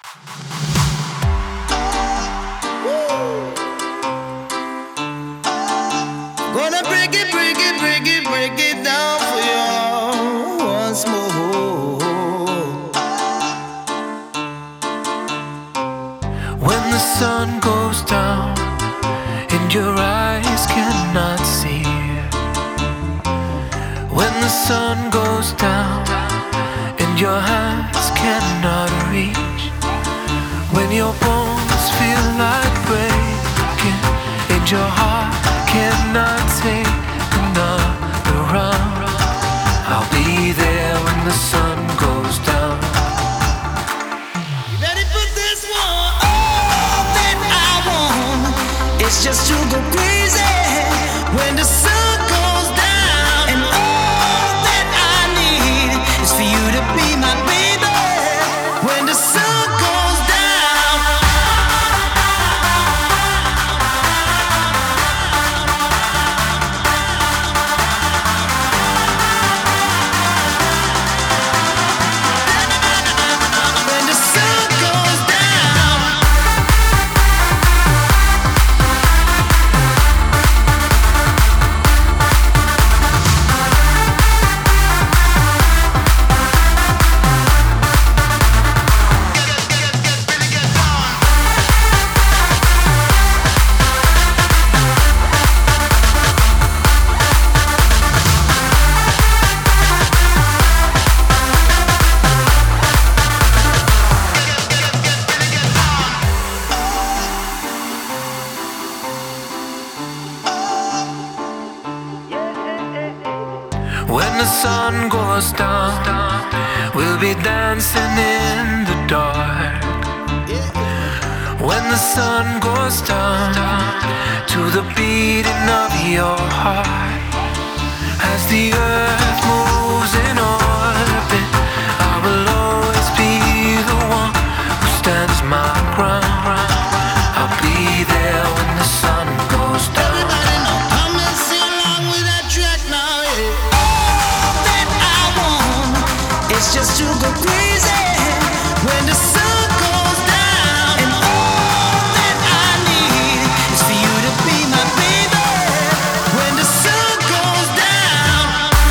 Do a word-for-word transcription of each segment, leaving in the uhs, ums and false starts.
Gonna break it, break it, break it, break it down for you once more. When the sun goes down and your eyes cannot see, when the sun goes down and your hands cannot reach, when your bones feel like breaking and your heart cannot take another round, I'll be there when the sun goes down. You ready for this one? All that I want is just to go crazy when the sun goes down, and all that I need is for you to be my baby when the sun goes down. When the sun goes down. When the sun goes down, we'll be dancing in the dark. When the sun goes down, to the beating of your heart, as the earth moves in orbit, I will always be the one who stands my ground. I'll be there when the sun goes down. Everybody know, come and sing along with that track now, yeah. All that I want is just to go crazy when the sun goes down, and all that I need is for you to be my baby when the sun goes down.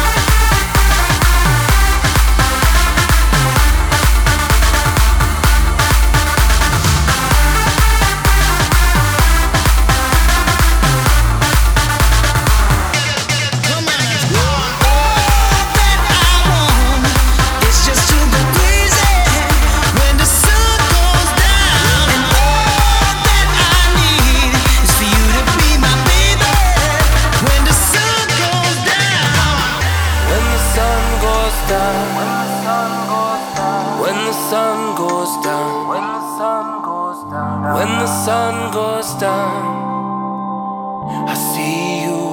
Come on, let's go. All that I want is just to go crazy when the sun goes down, and all that I need is for you to be my baby when the sun goes down. When the sun goes down, when the sun goes down, when the sun goes down, when the sun goes down, I see you